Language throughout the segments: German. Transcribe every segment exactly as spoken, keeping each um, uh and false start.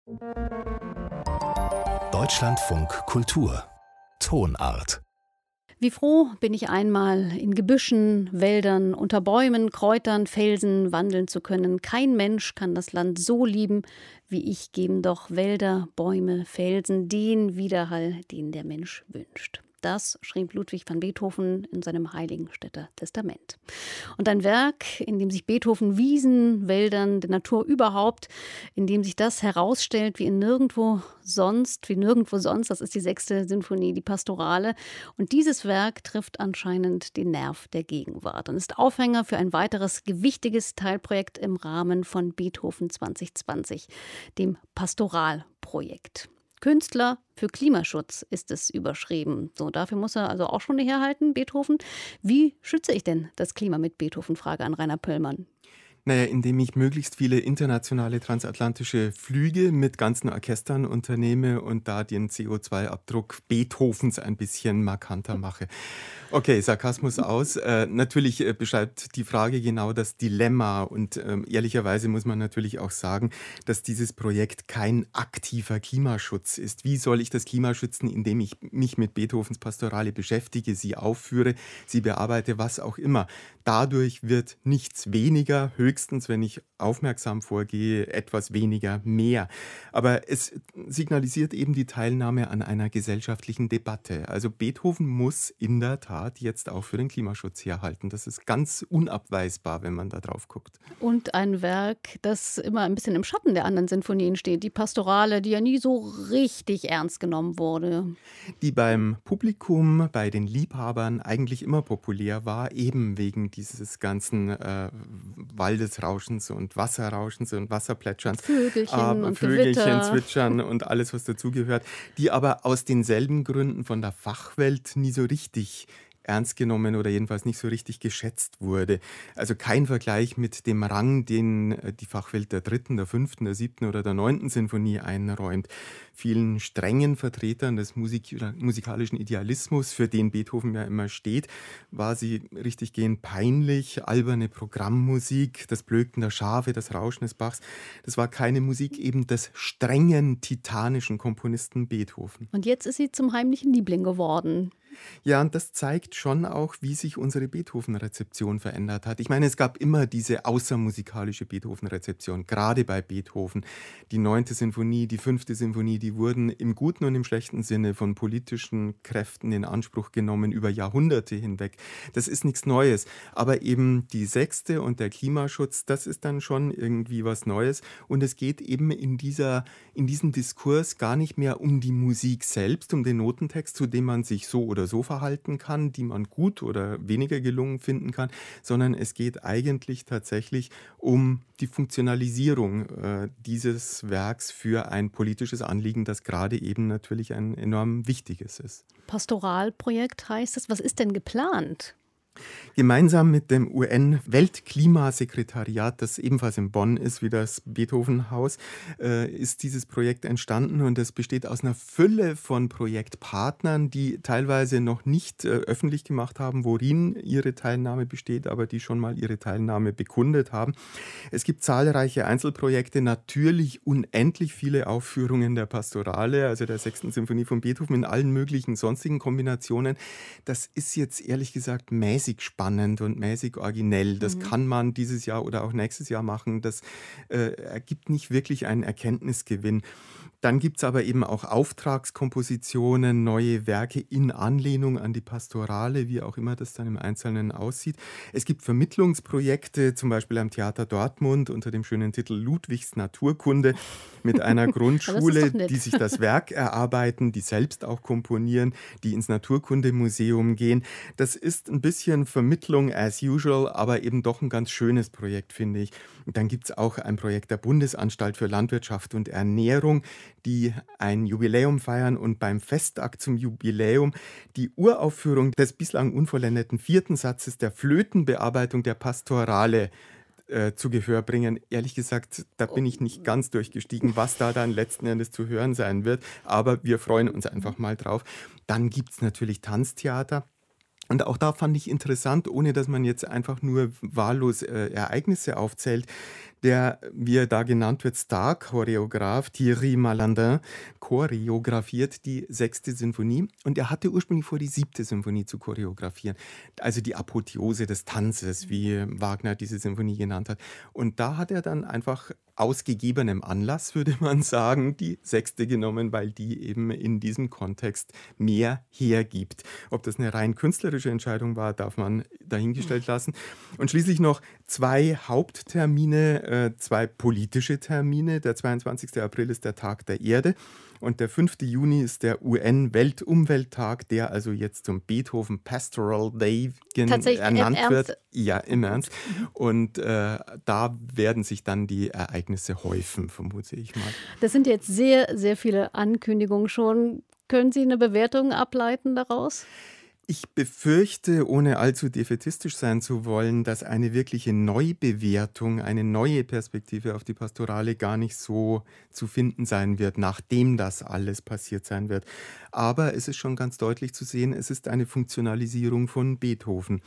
Deutschlandfunk Kultur Tonart. Wie froh bin ich einmal, in Gebüschen, Wäldern, unter Bäumen, Kräutern, Felsen wandeln zu können. Kein Mensch kann das Land so lieben, wie ich geben doch Wälder, Bäume, Felsen den Widerhall, den der Mensch wünscht. Das schrieb Ludwig van Beethoven in seinem Heiligenstädter Testament. Und ein Werk, in dem sich Beethoven Wiesen, Wäldern, der Natur überhaupt, in dem sich das herausstellt wie in nirgendwo sonst, wie nirgendwo sonst, das ist die sechste Sinfonie, die Pastorale. Und dieses Werk trifft anscheinend den Nerv der Gegenwart und ist Aufhänger für ein weiteres gewichtiges Teilprojekt im Rahmen von Beethoven zwanzig zwanzig, dem Pastoralprojekt. Künstler für Klimaschutz ist es überschrieben. So, dafür muss er also auch schon herhalten, Beethoven. Wie schütze ich denn das Klima mit Beethoven? Frage an Rainer Pöllmann. Naja, indem ich möglichst viele internationale transatlantische Flüge mit ganzen Orchestern unternehme und da den C O zwei Abdruck Beethovens ein bisschen markanter mache. Okay, Sarkasmus aus. Äh, natürlich äh, beschreibt die Frage genau das Dilemma und äh, ehrlicherweise muss man natürlich auch sagen, dass dieses Projekt kein aktiver Klimaschutz ist. Wie soll ich das Klima schützen, indem ich mich mit Beethovens Pastorale beschäftige, sie aufführe, sie bearbeite, was auch immer. Dadurch wird nichts weniger, höchstens, wenn ich aufmerksam vorgehe, etwas weniger mehr. Aber es signalisiert eben die Teilnahme an einer gesellschaftlichen Debatte. Also Beethoven muss in der Tat jetzt auch für den Klimaschutz herhalten. Das ist ganz unabweisbar, wenn man da drauf guckt. Und ein Werk, das immer ein bisschen im Schatten der anderen Sinfonien steht. Die Pastorale, die ja nie so richtig ernst genommen wurde. Die beim Publikum, bei den Liebhabern eigentlich immer populär war, eben wegen dieses ganzen äh, Waldesrauschens und Wasserrauschens und Wasserplätscherns. Vögelchen äh, und Vögelchen Gewitter. zwitschern und alles, was dazugehört. Die aber aus denselben Gründen von der Fachwelt nie so richtig ernst genommen oder jedenfalls nicht so richtig geschätzt wurde. Also kein Vergleich mit dem Rang, den die Fachwelt der dritten, der fünften, der siebten oder der neunten Sinfonie einräumt. Vielen strengen Vertretern des Musik- musikalischen Idealismus, für den Beethoven ja immer steht, war sie richtiggehend peinlich, alberne Programmmusik, das Blöken der Schafe, das Rauschen des Bachs. Das war keine Musik eben des strengen, titanischen Komponisten Beethoven. Und jetzt ist sie zum heimlichen Liebling geworden. Ja, und das zeigt schon auch, wie sich unsere Beethoven-Rezeption verändert hat. Ich meine, es gab immer diese außermusikalische Beethoven-Rezeption, gerade bei Beethoven. Die neunte Sinfonie, die fünfte Sinfonie, die wurden im guten und im schlechten Sinne von politischen Kräften in Anspruch genommen über Jahrhunderte hinweg. Das ist nichts Neues. Aber eben die sechste und der Klimaschutz, das ist dann schon irgendwie was Neues. Und es geht eben in dieser, in diesem Diskurs gar nicht mehr um die Musik selbst, um den Notentext, zu dem man sich so oder so verhalten kann, die man gut oder weniger gelungen finden kann, sondern es geht eigentlich tatsächlich um die Funktionalisierung äh, dieses Werks für ein politisches Anliegen, das gerade eben natürlich ein enorm wichtiges ist. Pastoralprojekt heißt es. Was ist denn geplant? Gemeinsam mit dem U N-Weltklimasekretariat, das ebenfalls in Bonn ist, wie das Beethoven-Haus, äh, ist dieses Projekt entstanden und es besteht aus einer Fülle von Projektpartnern, die teilweise noch nicht äh, öffentlich gemacht haben, worin ihre Teilnahme besteht, aber die schon mal ihre Teilnahme bekundet haben. Es gibt zahlreiche Einzelprojekte, natürlich unendlich viele Aufführungen der Pastorale, also der sechsten Sinfonie von Beethoven in allen möglichen sonstigen Kombinationen. Das ist jetzt ehrlich gesagt mäßig spannend und mäßig originell. Das mhm. kann man dieses Jahr oder auch nächstes Jahr machen. Das äh, ergibt nicht wirklich einen Erkenntnisgewinn. Dann gibt es aber eben auch Auftragskompositionen, neue Werke in Anlehnung an die Pastorale, wie auch immer das dann im Einzelnen aussieht. Es gibt Vermittlungsprojekte, zum Beispiel am Theater Dortmund unter dem schönen Titel Ludwigs Naturkunde mit einer Grundschule, die sich das Werk erarbeiten, die selbst auch komponieren, die ins Naturkundemuseum gehen. Das ist ein bisschen Vermittlung as usual, aber eben doch ein ganz schönes Projekt, finde ich. Und dann gibt es auch ein Projekt der Bundesanstalt für Landwirtschaft und Ernährung, die ein Jubiläum feiern und beim Festakt zum Jubiläum die Uraufführung des bislang unvollendeten vierten Satzes der Flötenbearbeitung der Pastorale äh, zu Gehör bringen. Ehrlich gesagt, da bin ich nicht ganz durchgestiegen, was da dann letzten Endes zu hören sein wird, aber wir freuen uns einfach mal drauf. Dann gibt es natürlich Tanztheater. Und auch da fand ich interessant, ohne dass man jetzt einfach nur wahllos äh, Ereignisse aufzählt, Der, wie er da genannt wird, Star-Choreograf Thierry Malandin choreografiert die sechste Sinfonie. Und er hatte ursprünglich vor, die siebte Sinfonie zu choreografieren. Also die Apotheose des Tanzes, wie Wagner diese Sinfonie genannt hat. Und da hat er dann einfach aus gegebenem Anlass, würde man sagen, die sechste genommen, weil die eben in diesem Kontext mehr hergibt. Ob das eine rein künstlerische Entscheidung war, darf man dahingestellt lassen. Und schließlich noch zwei Haupttermine, äh, zwei politische Termine. Der zweiundzwanzigster April ist der Tag der Erde und der fünfter Juni ist der U N-Weltumwelttag, der also jetzt zum Beethoven Pastoral Day ernannt im wird. Ja, im Ernst. Und äh, da werden sich dann die Ereignisse häufen, vermute ich mal. Das sind jetzt sehr, sehr viele Ankündigungen schon. Können Sie eine Bewertung ableiten daraus? Ich befürchte, ohne allzu defaitistisch sein zu wollen, dass eine wirkliche Neubewertung, eine neue Perspektive auf die Pastorale gar nicht so zu finden sein wird, nachdem das alles passiert sein wird. Aber es ist schon ganz deutlich zu sehen, es ist eine Funktionalisierung von Beethoven.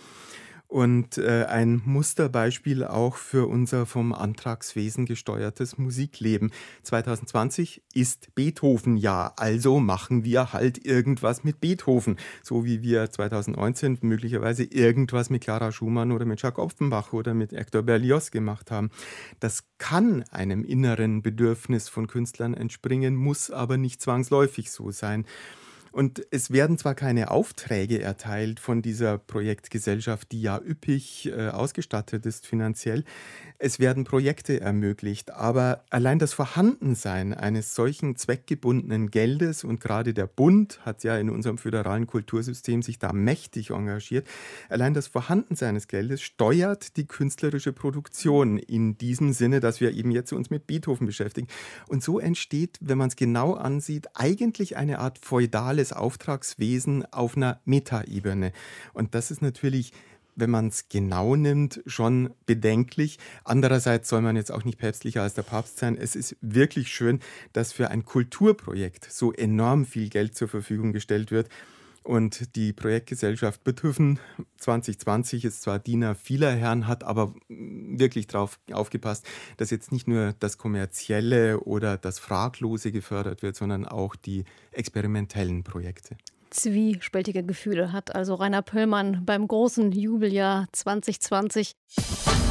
Und äh, ein Musterbeispiel auch für unser vom Antragswesen gesteuertes Musikleben. zwanzig zwanzig ist Beethoven-Jahr, also machen wir halt irgendwas mit Beethoven. So wie wir zwanzig neunzehn möglicherweise irgendwas mit Clara Schumann oder mit Jacques Offenbach oder mit Hector Berlioz gemacht haben. Das kann einem inneren Bedürfnis von Künstlern entspringen, muss aber nicht zwangsläufig so sein. Und es werden zwar keine Aufträge erteilt von dieser Projektgesellschaft, die ja üppig äh, ausgestattet ist finanziell. Es werden Projekte ermöglicht, aber allein das Vorhandensein eines solchen zweckgebundenen Geldes, und gerade der Bund hat ja in unserem föderalen Kultursystem sich da mächtig engagiert, allein das Vorhandensein des Geldes steuert die künstlerische Produktion in diesem Sinne, dass wir eben jetzt uns mit Beethoven beschäftigen. Und so entsteht, wenn man es genau ansieht, eigentlich eine Art feudale Auftragswesen auf einer Metaebene. Und das ist natürlich, wenn man es genau nimmt, schon bedenklich. Andererseits soll man jetzt auch nicht päpstlicher als der Papst sein. Es ist wirklich schön, dass für ein Kulturprojekt so enorm viel Geld zur Verfügung gestellt wird. Und die Projektgesellschaft Beethoven zwanzig zwanzig ist zwar Diener vieler Herren, hat aber wirklich darauf aufgepasst, dass jetzt nicht nur das Kommerzielle oder das Fraglose gefördert wird, sondern auch die experimentellen Projekte. Zwiespältige Gefühle hat also Rainer Pöllmann beim großen Jubeljahr zwanzig zwanzig.